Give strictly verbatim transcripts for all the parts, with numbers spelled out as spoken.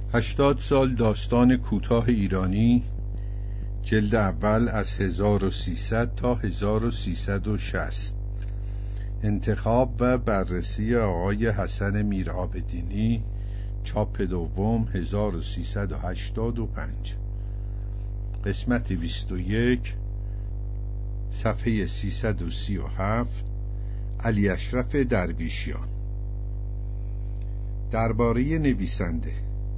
هشتاد سال داستان کوتاه ایرانی، جلد اول، از هزار و سیصد تا هزار و سیصد و شصت. انتخاب و بررسی آقای حسن میرعابدینی، چاپ دوم، هزار و سیصد و هشتاد و پنج. قسمت بیست و یک، صفحه سیصد و سی و هفت. علی اشرف درویشیان. درباره نویسنده.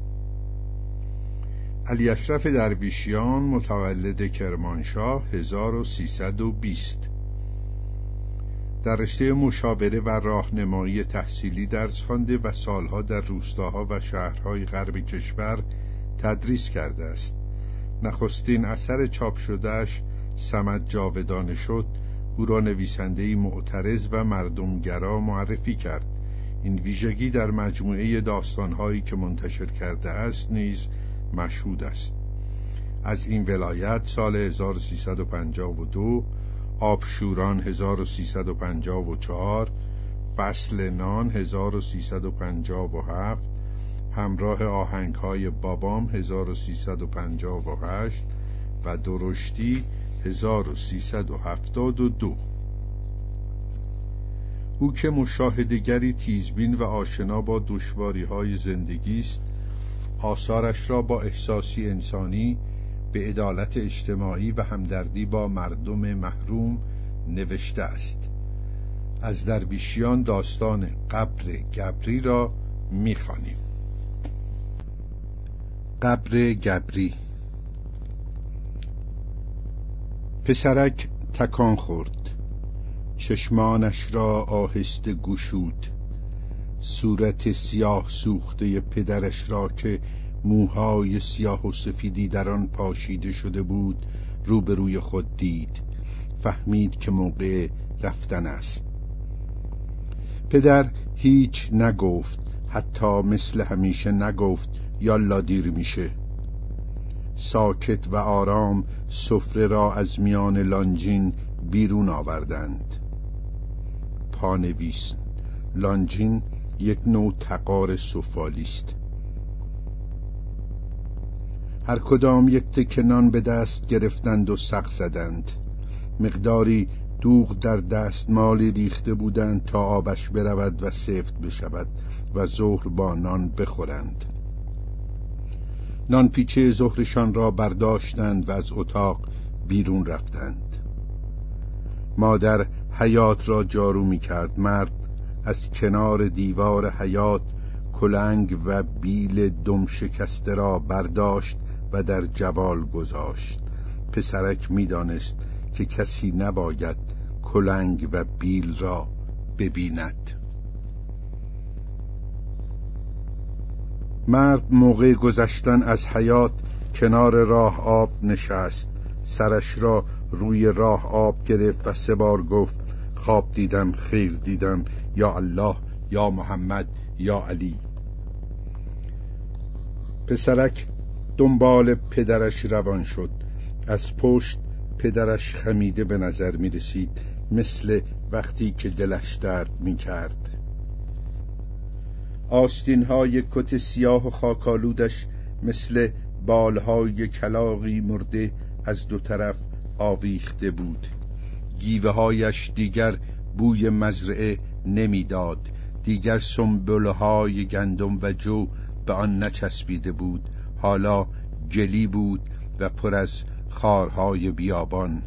علی اشرف درویشیان متولد کرمانشاه هزار و سیصد و بیست. در رشته مشاوره و راهنمایی تحصیلی درس خوانده و سالها در روستاها و شهرهای غرب کشور تدریس کرده است. نخستین اثر چاپ شدهش صمد جاودانه شد، او را نویسنده‌ای معترض و مردمگرا معرفی کرد. این ویژگی در مجموعه داستان‌هایی که منتشر کرده است نیز مشهود است. از این ولایت سال هزار و سیصد و پنجاه و دو، آبشوران هزار و سیصد و پنجاه و چهار، فصل نان هزار و سیصد و پنجاه و هفت، همراه آهنگ‌های بابام هزار و سیصد و پنجاه و هشت و درشتی هزار و سیصد و هفتاد و دو. او که مشاهده‌گری تیزبین و آشنا با دشواری‌های زندگی است، آثارش را با احساسی انسانی به عدالت اجتماعی و همدردی با مردم محروم نوشته است. از درویشیان داستان قبر گبری را می‌خوانیم. قبر گبری. پسرک تکان خورد، چشمانش را آهسته گشود. صورت سیاه سوخته پدرش را که موهای سیاه و سفیدی در آن پاشیده شده بود روبروی خود دید. فهمید که موقع رفتن است. پدر هیچ نگفت، حتی مثل همیشه نگفت یالا دیر میشه. ساکت و آرام سفره را از میان لانجین بیرون آوردند. پانویس: لانجین یک نوع تقار سفالی است. هر کدام یک تکه نان به دست گرفتند و سق زدند. مقداری دوغ در دستمالی ریخته بودند تا آبش برود و سفت بشود و ظهر با نان بخورند. نان پیچه ظهرشان را برداشتند و از اتاق بیرون رفتند. مادر حیاط را جارو می کرد. مرد از کنار دیوار حیاط کلنگ و بیل دم شکسته را برداشت و در جوال گذاشت. پسرک می دانست که کسی نباید کلنگ و بیل را ببیند. مرد موقع گذشتن از حیاط کنار راه آب نشست. سرش را روی راه آب گرفت و سه بار گفت: خواب دیدم، خیر دیدم، یا الله، یا محمد، یا علی. پسرک دنبال پدرش روان شد. از پشت پدرش خمیده به نظر می رسید، مثل وقتی که دلش درد می کرد. آستین‌های کت سیاه و خاکالودش مثل بالهای کلاغی مرده از دو طرف آویخته بود. گیوه‌هایش دیگر بوی مزرعه نمیداد. دیگر سنبله‌های گندم و جو به آن نچسبیده بود. حالا گلی بود و پر از خارهای بیابان.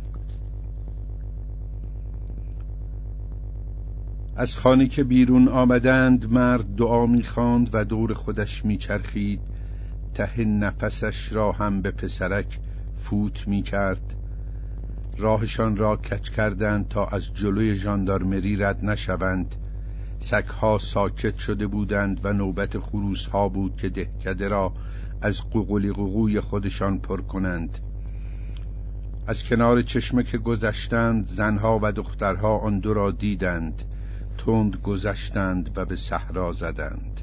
از خانه که بیرون آمدند، مرد دعا می‌خواند و دور خودش می‌چرخید. ته نفسش را هم به پسرک فوت می‌کرد. راهشان را کج کردند تا از جلوی ژاندارمری رد نشوند. سگ‌ها ساکت شده بودند و نوبت خروس‌ها بود که دهکده را از قوقلی قوقوی خودشان پر کنند. از کنار چشمه که گذشتند، زنها و دخترها آن دو را دیدند. تند گذشتند و به صحرا زدند.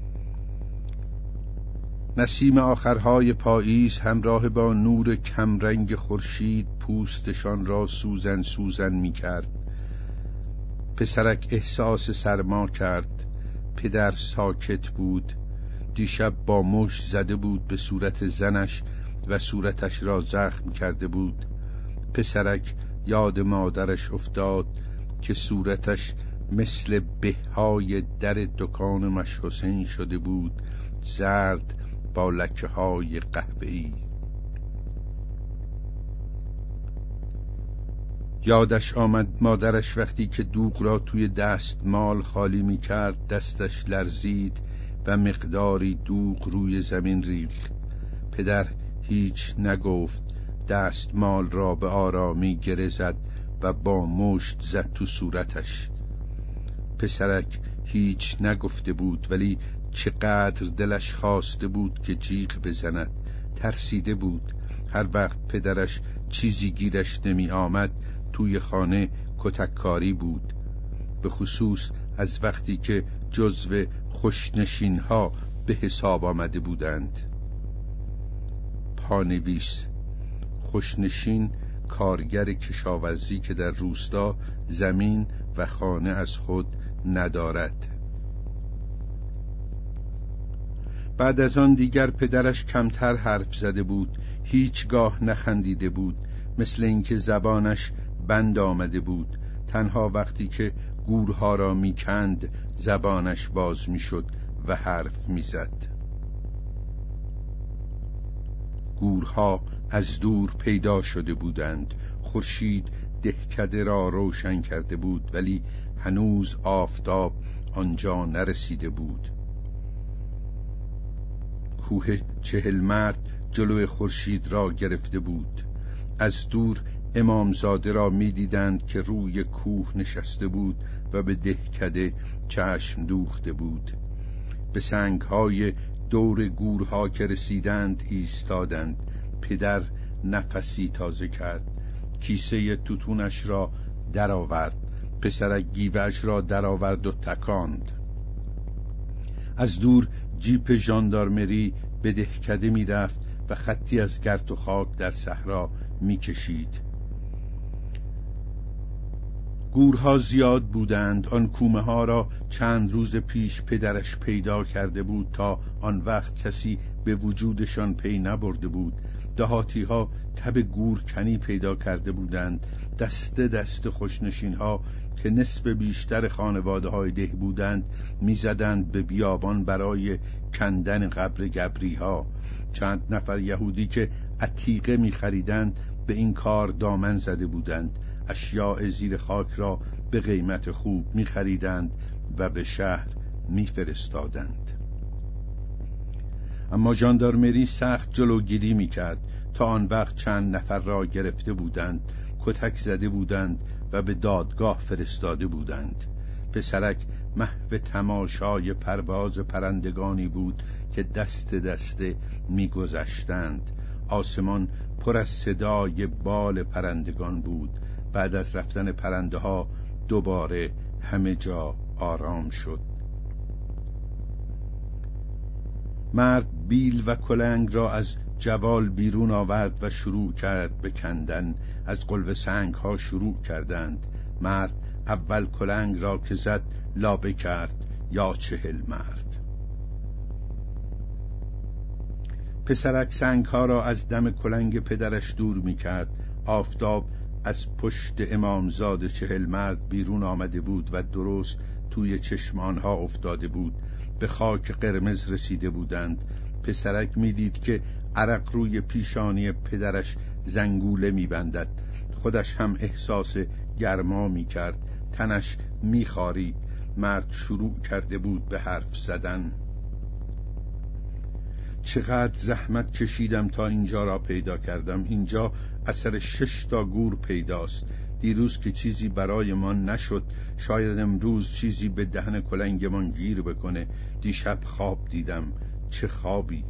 نسیم آخرهای پاییز همراه با نور کمرنگ خورشید پوستشان را سوزن سوزن می کرد. پسرک احساس سرما کرد. پدر ساکت بود. دیشب با مشت زده بود به صورت زنش و صورتش را زخم کرده بود. پسرک یاد مادرش افتاد که صورتش مثل بههای در دکان مش حسین شده بود، زرد با لکه های قهوه‌ای. یادش آمد مادرش وقتی که دوغ را توی دستمال خالی می کرد دستش لرزید و مقداری دوغ روی زمین ریخت. پدر هیچ نگفت، دستمال را به آرامی گره زد و با مشت زد تو صورتش. پسرک هیچ نگفته بود، ولی چقدر دلش خواسته بود که جیغ بزند. ترسیده بود. هر وقت پدرش چیزی گیرش نمی آمد توی خانه کتککاری بود، به خصوص از وقتی که جزو خوشنشین ها به حساب آمده بودند. پانویس: خوشنشین کارگر کشاورزی که در روستا زمین و خانه از خود ندارد. بعد از آن دیگر پدرش کمتر حرف زده بود، هیچگاه نخندیده بود، مثل اینکه زبانش بند آمده بود. تنها وقتی که گورها را میکند زبانش باز میشد و حرف میزد. گورها از دور پیدا شده بودند. خورشید دهکده را روشن کرده بود، ولی هنوز آفتاب آنجا نرسیده بود. کوه چهلمرد جلوی خورشید را گرفته بود. از دور امامزاده را می دیدند که روی کوه نشسته بود و به دهکده چشم دوخته بود. به سنگهای دور گورها که رسیدند ایستادند. پدر نفسی تازه کرد، کیسه توتونش را درآورد. پسرک گیوه‌اش را درآورد و تکاند. از دور جیپ ژاندارمری به دهکده می رفت و خطی از گرد و خاک در صحرا می کشید. گورها زیاد بودند. آن کومه ها را چند روز پیش پدرش پیدا کرده بود، تا آن وقت کسی به وجودشان پی نبرده بود. دهاتی ها تب گورکنی پیدا کرده بودند. دسته دسته خوشنشین ها که نصف بیشتر خانواده های ده بودند می زدند به بیابان برای کندن قبر گبری ها. چند نفر یهودی که عتیقه می خریدند به این کار دامن زده بودند. اشیاء زیر خاک را به قیمت خوب می خریدند و به شهر می فرستادند. اما ژاندارمری سخت جلوگیری می کرد. تا آن وقت چند نفر را گرفته بودند، کتک زده بودند و به دادگاه فرستاده بودند. پسرک محو تماشای پرواز پرندگانی بود که دست دسته می گذشتند. آسمان پر از صدای بال پرندگان بود. بعد از رفتن پرنده ها دوباره همه جا آرام شد. مرد بیل و کلنگ را از جوال بیرون آورد و شروع کرد به کندن. از قلوه سنگ ها شروع کردند. مرد اول کلنگ را که زد لابه کرد. یا چهل مرد. پسرک سنگ ها را از دم کلنگ پدرش دور می کرد. آفتاب از پشت امامزاده چهل مرد بیرون آمده بود و درست توی چشمان ها افتاده بود. به خاک قرمز رسیده بودند. پسرک می دید که عرق روی پیشانی پدرش زنگوله می بندد. خودش هم احساس گرما می کرد. تنش می خارید. مرد شروع کرده بود به حرف زدن. چقدر زحمت کشیدم تا اینجا را پیدا کردم. اینجا اثر شش تا گور پیداست. دیروز که چیزی برای ما نشد، شاید امروز چیزی به دهن کلنگمان گیر بکنه. دیشب خواب دیدم. چه خوابی!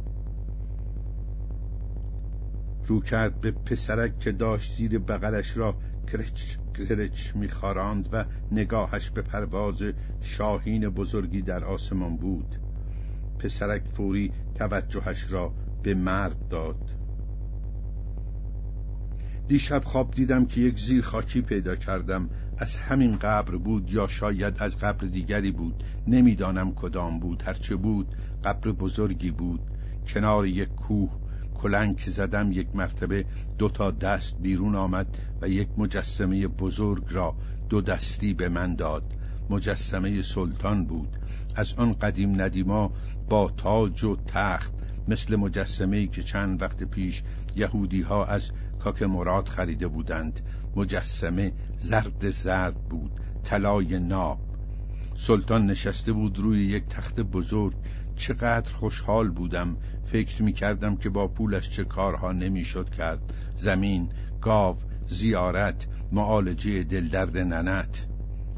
رو کرد به پسرک که داشت زیر بغلش را کرچ کرچ می‌خاراند و نگاهش به پرواز شاهین بزرگی در آسمان بود. پسرک فوری توجهش را به مرد داد. دیشب خواب دیدم که یک زیر خاکی پیدا کردم. از همین قبر بود یا شاید از قبر دیگری بود، نمیدانم کدام بود. هرچه بود قبر بزرگی بود کنار یک کوه. کلنگ زدم یک مرتبه دو تا دست بیرون آمد و یک مجسمه بزرگ را دو دستی به من داد. مجسمه سلطان بود، از آن قدیم ندیما، با تاج و تخت، مثل مجسمه‌ای که چند وقت پیش یهودی ها از کاک مراد خریده بودند. مجسمه زرد زرد بود، طلای ناب. سلطان نشسته بود روی یک تخت بزرگ. چقدر خوشحال بودم. فکر می کردم که با پولش چه کارها نمی شد کرد. زمین، گاو، زیارت، معالجه دلدرد ننت.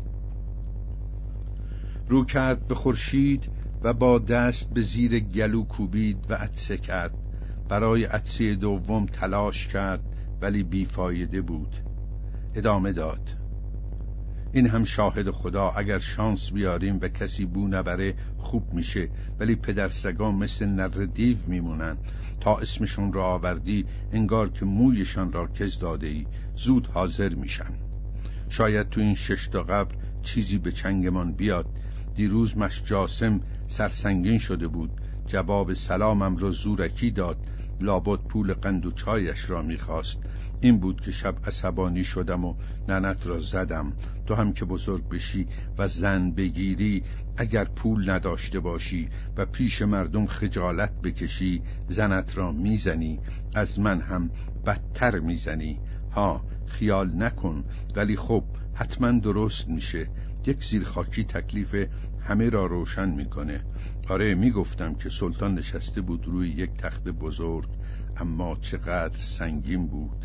رو کرد به خورشید و با دست به زیر گلو کوبید و عطسه کرد. برای عطسه دوم تلاش کرد ولی بیفایده بود. ادامه داد: این هم شاهد خدا، اگر شانس بیاریم و کسی بو نبره خوب میشه، ولی پدرسگا مثل نر دیو میمونن. تا اسمشون را آوردی انگار که مویشان را کز داده ای. زود حاضر میشن. شاید تو این شش تا قبر چیزی به چنگمان بیاد. دیروز مش جاسم سرسنگین شده بود. جواب سلامم را زورکی داد. لابد پول قند و چایش را میخواست. این بود که شب عصبانی شدم و ننت را زدم. تو هم که بزرگ بشی و زن بگیری، اگر پول نداشته باشی و پیش مردم خجالت بکشی، زنت را میزنی، از من هم بدتر میزنی. ها، خیال نکن، ولی خب حتما درست میشه. یک زیر خاکی تکلیف همه را روشن میکنه. آره، میگفتم که سلطان نشسته بود روی یک تخت بزرگ، اما چقدر سنگین بود.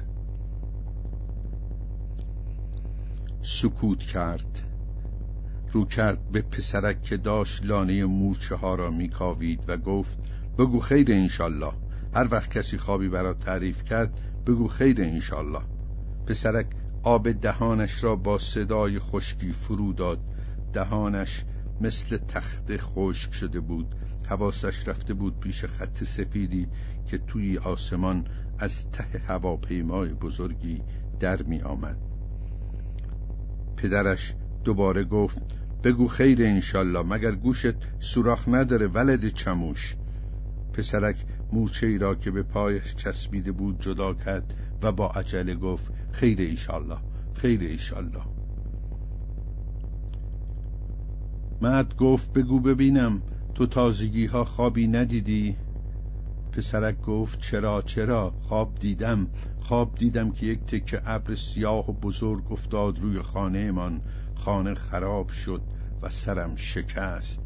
سکوت کرد. رو کرد به پسرک که داشت لانه مورچه ها را میکاوید و گفت: بگو خیر انشالله. هر وقت کسی خوابی برات تعریف کرد بگو خیر انشالله. پسرک آب دهانش را با صدای خشکی فرو داد. دهانش مثل تخت خشک شده بود. حواسش رفته بود پیش خط سفیدی که توی آسمان از ته هواپیمای بزرگی در می آمد. پدرش دوباره گفت: بگو خیر انشالله، مگر گوشت سوراخ نداره ولد چموش؟ پسرک مورچه ای را که به پایش چسبیده بود جدا کرد و با عجله گفت: خیر انشالله، خیر انشالله. مرد گفت: بگو ببینم، تو تازگی ها خوابی ندیدی؟ پسرک گفت: چرا چرا خواب دیدم. خواب دیدم که یک تکه ابر سیاه و بزرگ افتاد روی خانه من. خانه خراب شد و سرم شکست.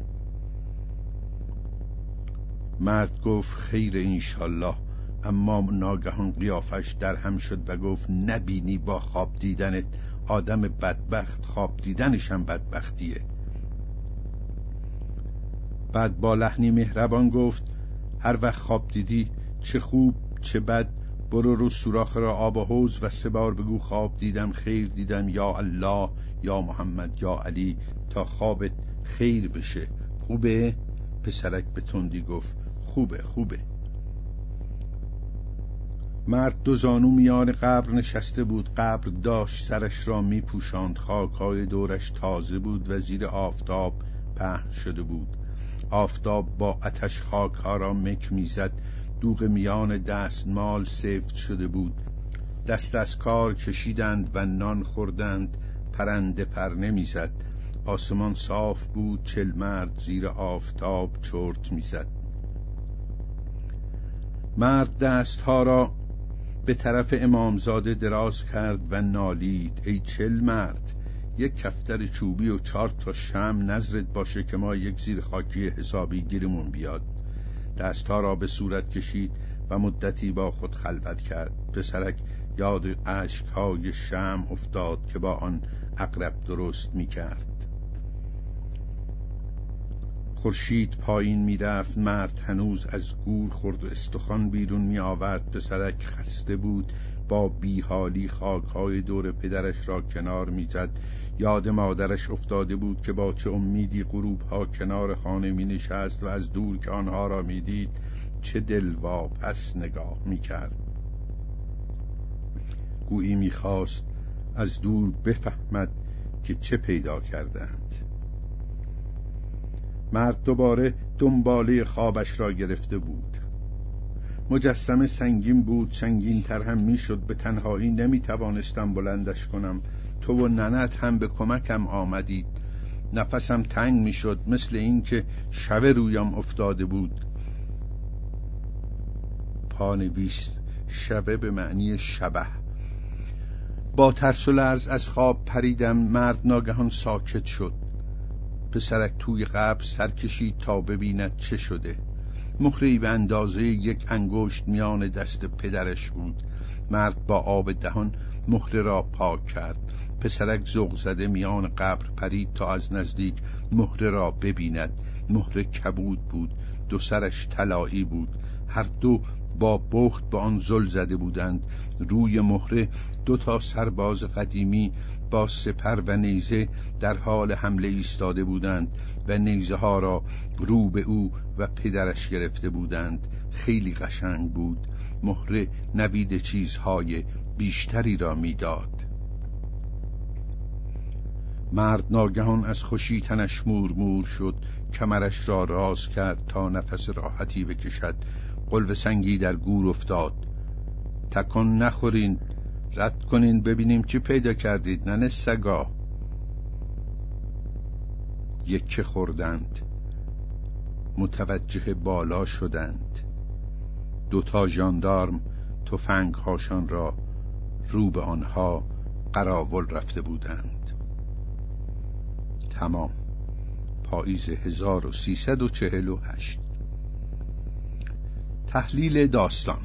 مرد گفت: خیر انشالله. اما ناگهان قیافش در هم شد و گفت: نبینی با خواب دیدنت آدم بدبخت خواب دیدنش هم بدبختیه. بعد با لحنی مهربان گفت: هر وقت خواب دیدی، چه خوب چه بد، برو رو سوراخ را آب و حوض و سه بار بگو خواب دیدم، خیر دیدم، یا الله، یا محمد، یا علی، تا خوابت خیر بشه. خوبه؟ پسرک به تندی گفت: خوبه خوبه. مرد دو زانو میان قبر نشسته بود. قبر داشت سرش را می پوشاند. خاکهای دورش تازه بود و زیر آفتاب پهن شده بود. آفتاب با آتش خاک ها را مک میزد. دوغ میان دستمال سفت شده بود. دست از کار کشیدند و نان خوردند. پرنده پر نمیزد. آسمان صاف بود. چل مرد زیر آفتاب چرت میزد. مرد دست ها را به طرف امامزاده دراز کرد و نالید: ای چل مرد، یک کفتر چوبی و چهار تا شمع نظرت باشه که ما یک زیر خاکی حسابی گیرمون بیاد. دستها را به صورت کشید و مدتی با خود خلوت کرد. پسرک یاد اشکهای شمع افتاد که با آن عقرب درست می کرد. خورشید پایین می رفت. مرد هنوز از گور خورد و استخوان بیرون می آورد. پسرک خسته بود. با بیحالی خاکهای دور پدرش را کنار می زد. یاد مادرش افتاده بود که با چه امیدی غروب ها کنار خانه می نشست و از دور که آنها را می دید چه دلواپس نگاه می کرد. گویی می‌خواست از دور بفهمد که چه پیدا کردند. مرد دوباره دنباله خوابش را گرفته بود. مجسمه سنگین بود، سنگین تر هم می شد. به تنهایی نمی توانستم بلندش کنم. تو و ننت هم به کمکم آمدید. نفسم تنگ می شد، مثل این که شب رویم افتاده بود. پانویس شبه به معنی شبه. با ترس و لرز از خواب پریدم. مرد ناگهان ساکت شد. پسرک توی قبر سر کشید تا ببیند چه شده. مهره‌ای به اندازه یک انگشت میان دست پدرش بود. مرد با آب دهان مهره را پاک کرد. پسرک ذوق زده میان قبر پرید تا از نزدیک مهره را ببیند. مهره کبود بود، دو سرش طلایی بود. هر دو با بخت به آن زل زده بودند. روی مهره دو تا سرباز قدیمی با سپر و نیزه در حال حمله ایستاده بودند و نیزه ها را رو به او و پدرش گرفته بودند. خیلی قشنگ بود. مهره نوید چیزهای بیشتری را میداد. مرد ناگهان از خوشی تنش مور مور شد. کمرش را راز کرد تا نفس راحتی بکشد. قلب سنگی در گور افتاد. تکان نخورین، رد کنین ببینیم چی پیدا کردید ننه سگا. یکه خوردند. متوجه بالا شدند. دوتا ژاندارم تفنگ هاشان را رو به آنها قراول رفته بودند. تمام. پاییز هزار و سیصد و چهل و هشت. تحلیل داستان.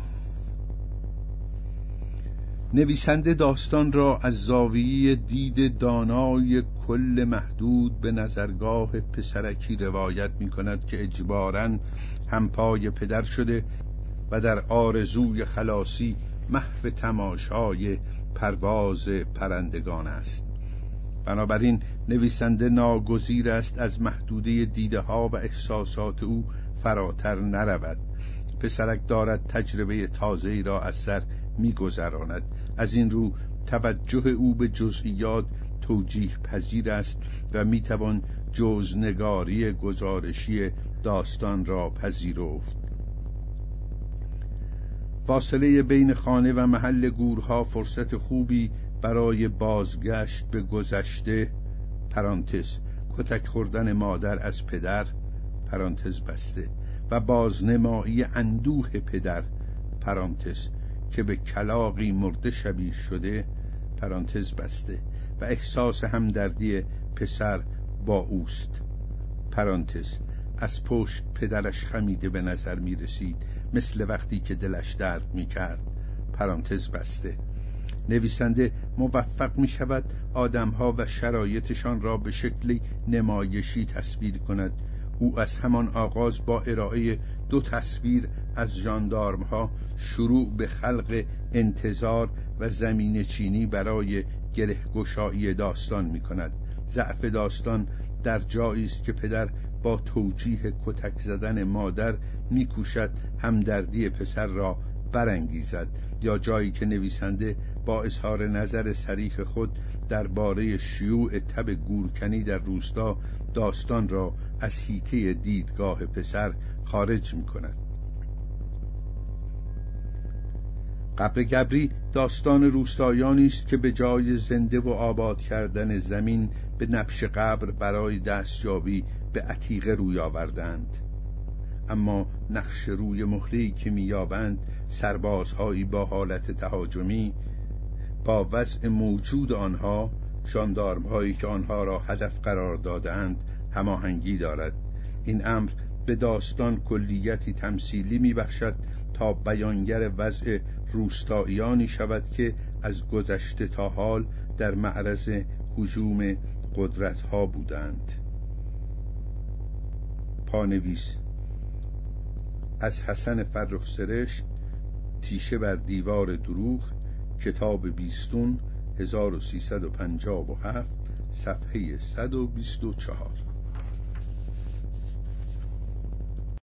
نویسنده داستان را از زاویه دید دانای کل محدود به نظرگاه پسرکی روایت می کند که اجباراً همپای پدر شده و در آرزوی خلاصی محو تماشای پرواز پرندگان است. بنابراین نویسنده ناگزیر است از محدوده دیده ها و احساسات او فراتر نرود. پسرک دارد تجربه تازه‌ای را از سر می‌گذراند. از این رو توجه او به جزئیات توجیه پذیر است و میتوان جزنگاری گزارشی داستان را پذیرفت. فاصله بین خانه و محل گورها فرصت خوبی برای بازگشت به گذشته پرانتز کتک خوردن مادر از پدر پرانتز بسته و بازنمایی اندوه پدر پرانتز که به کلاغی مرده شبیه شده پرانتز بسته و احساس همدردی پسر با اوست پرانتز از پشت پدرش خمیده به نظر می رسید، مثل وقتی که دلش درد می کرد پرانتز بسته. نویسنده موفق می شود آدمها و شرایطشان را به شکلی نمایشی تصویر کند. او از همان آغاز با ارائه دو تصویر از ژاندارم‌ها شروع به خلق انتظار و زمین چینی برای گره‌گشایی داستان می کند. ضعف داستان در جایی است که پدر با توجیه کتک زدن مادر می‌کوشد همدردی پسر را برانگیزد، یا جایی که نویسنده با اظهار نظر صریح خود درباره شیوع تب گورکنی در روستا داستان را از حیطه دیدگاه پسر خارج می‌کند. قبر گبری داستان روستایانی است که به جای زنده و آباد کردن زمین به نبش قبر برای دستیابی به عتیقه روی آوردند. اما نقش روی مهره‌ای که می‌یابند سربازهایی با حالت تهاجمی با وضع موجود آنها، ژاندارم‌هایی که آنها را هدف قرار دادند، هماهنگی دارد. این امر به داستان کلیتی تمثیلی می‌بخشد تا بیانگر وضع روستاییانی شود که از گذشته تا حال در معرض هجوم قدرت‌ها بودند. پانویس از حسن فرخ‌سرشت، تیشه بر دیوار دروغ، کتاب بیستون، هزار و سیصد و پنجاه و هفت، صفحه صد و بیست و چهار.